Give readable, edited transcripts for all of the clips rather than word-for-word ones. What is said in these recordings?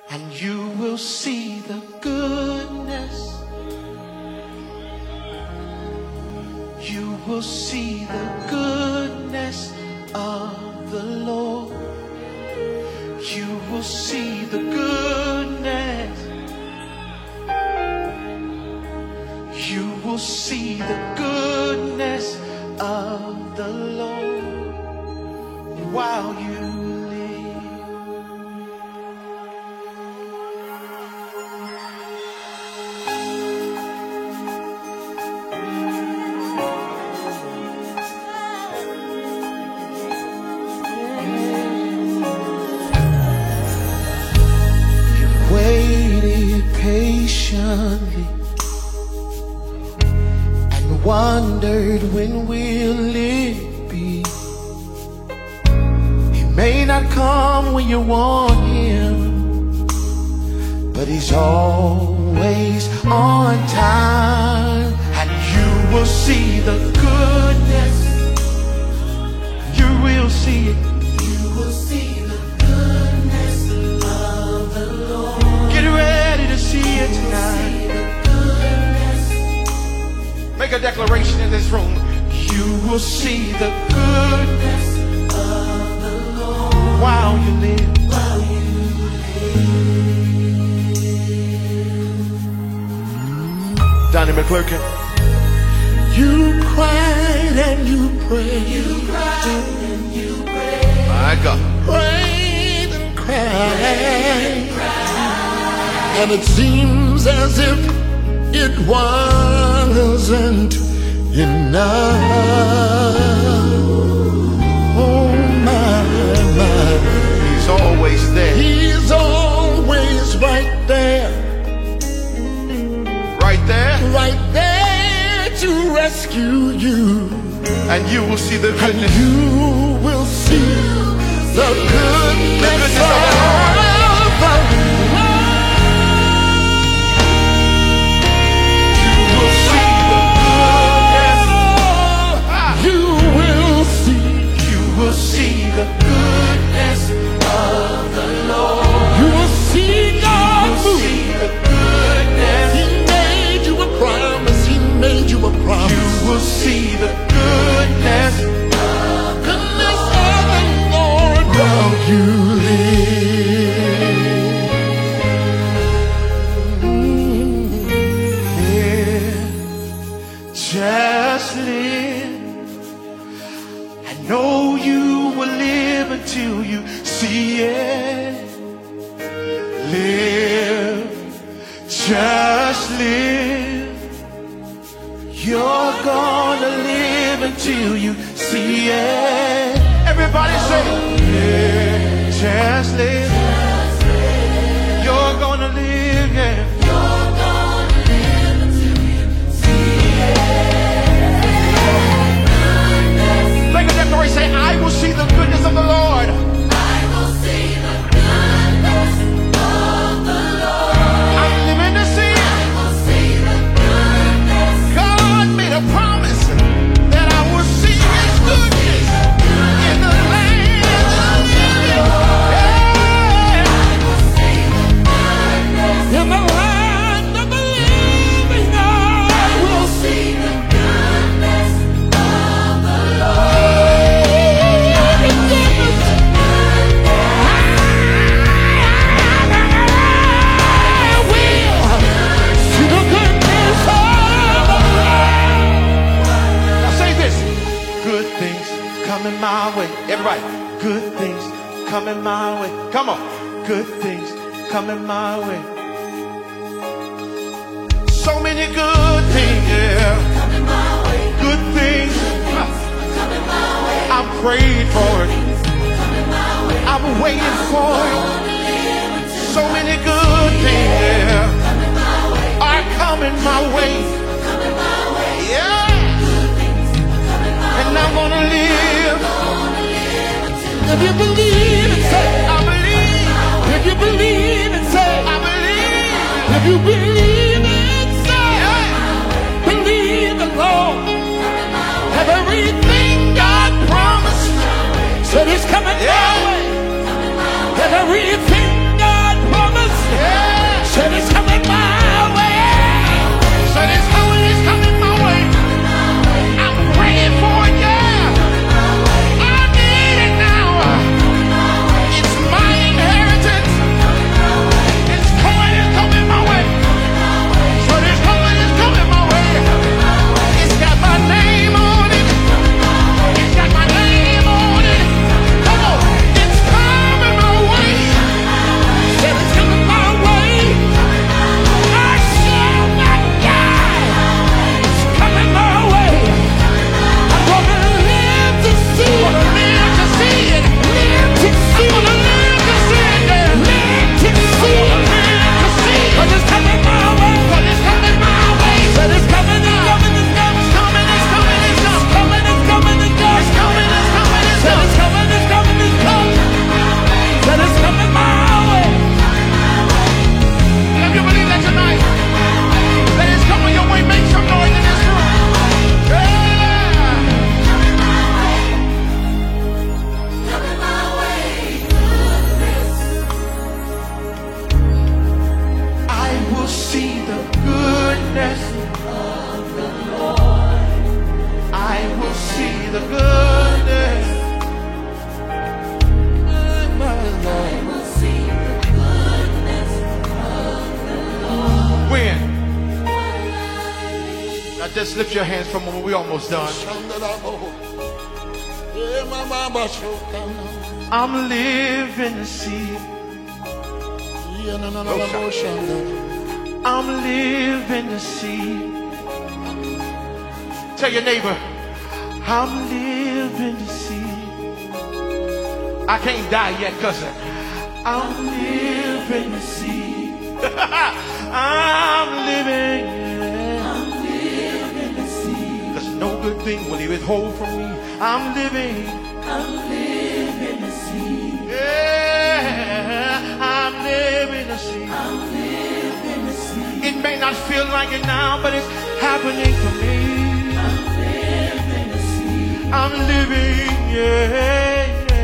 and you will see the goodness. You will see the goodness of the Lord. You will see the goodness. You will see the goodness of the Lord while you live. You waited patiently and wondered when will it be. He may not come when you want him, but he's always on time. And you will see the goodness. You will see it. You will see the goodness of the Lord. Get ready to see it tonight. Make a declaration in this room. You will see the goodness of the Lord while you live. While you live. Donnie McClurkin. You cried and you prayed. You cried and you prayed. My God. Prayed and cried. And it seems as if it wasn't enough. Oh my, my. He's always there. He's always right there. Right there? Right there to rescue you. And you will see the goodness. And you will see the goodness of the Lord. See the goodness of the Lord. You will see God move. See the goodness. He made you a promise. He made you a promise. You will see the goodness of the Lord while you live. Yeah. Just live. Know you will live until you see it. Live, just live. You're gonna live until you see it. Everybody say, live, just live. You're gonna live, yeah. You're gonna live until you see it. Make a declaration, say, I will see the goodness of the Lord. I will see the goodness of the Lord. I'm living to see it. I will see the goodness. God made a promise that I will see his goodness in the land of the living. Yeah. I will see the goodness in the land of the living. I will see the goodness of the Lord. Coming my way. Everybody, good things coming my way. Come on. Good things coming my way. So many good things, yeah. Coming my way. Good things coming my way. I'm praying for it. Coming my way. I'm waiting for it. So many good things, yeah, coming my way. Are coming my way. Coming my way. Yeah. And I'm gonna live. If you believe and say, I believe. If you believe and say, I believe. If you believe and say, believe the Lord. Have everything God promised. So it's coming my way. Have everything God promised. Just lift your hands for a moment. We're almost done. I'm living to see. I'm living to see. Tell your neighbor, I'm living to see. I can't die yet, cousin. I'm living to see. I'm living, yeah. I'm living to see. Cause no good thing will he withhold from me. I'm living to see. Yeah, I'm living to see. I'm living to see. It may not feel like it now, but it's happening for me. I'm living to see. I'm living, yeah.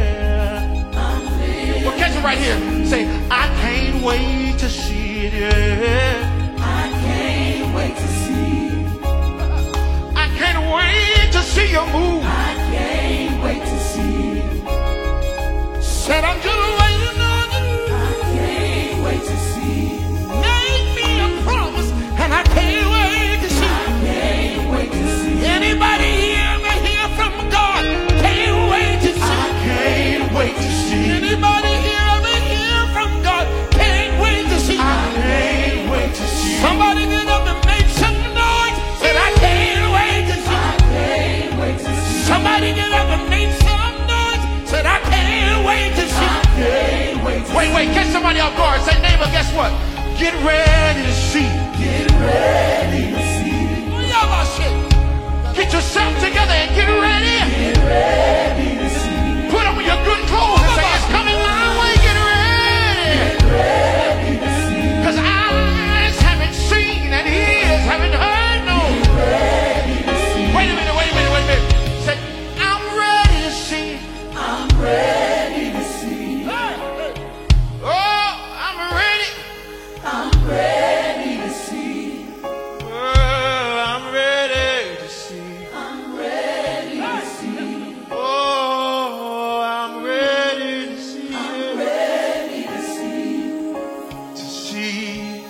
Well, catch it right here. Say, I can't wait to see it, yeah. I can't wait to see. I can't wait to see you move. I can't wait to see. Said I'm just waiting on you. I can't wait to see. Make me a promise, and I can't wait to see. I can't wait to see. Anybody here ever hear from God? Can't wait to see. I can't wait to see. Anybody here ever hear from God? Can't wait to see. I can't wait to see. Somebody get up and make some noise. Said I can't wait to see. I can't wait to see. Somebody get up and make some noise. Said I can't wait to see. I can't wait to see. Wait, catch somebody off guard. Say, neighbor, guess what? Get ready to see. Get ready to see. Oh, y'all about shit. Get yourself together and get ready. Get ready to see. Put on your good clothes and say, it's coming my way. Get ready. Get ready to see. Because eyes haven't seen and ears haven't heard, no. Get ready to see. Wait a minute. Say, I'm ready to see. I'm ready to see. Hey. Oh, I'm ready. I'm ready to see. Oh, I'm ready to see. I'm ready to see. Oh, I'm ready to see. I'm ready to see. To see.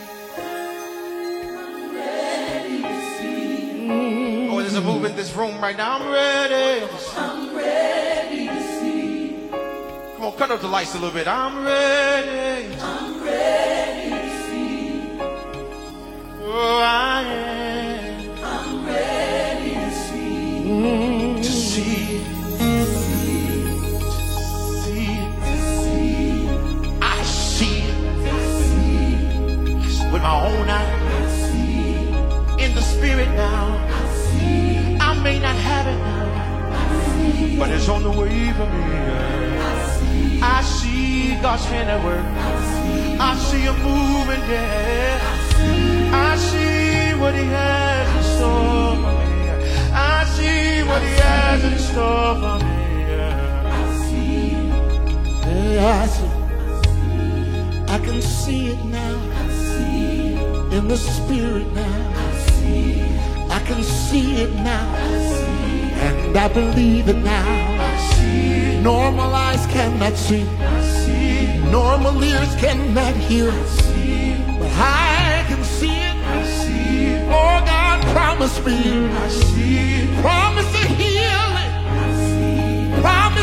I'm ready to see. Oh, there's a move in this room right now. I'm ready to see. I'm ready to see. Come on, cut up the lights a little bit. I'm ready. I'm ready to see. Oh, I am. I'm ready to see. To see. I see it. With my own eyes. In the spirit now. I may not have it now, but it's on the way for me. I see God's hand at work. I see Him moving, yeah. I see what He has in store for me. I see what He has in store for me. Yeah, I see. I can see it now. In the spirit now. I can see it now, and I believe it now. Normal eyes cannot see, normal ears cannot hear, but I can see it. Oh, God promised me, promised to heal it, promised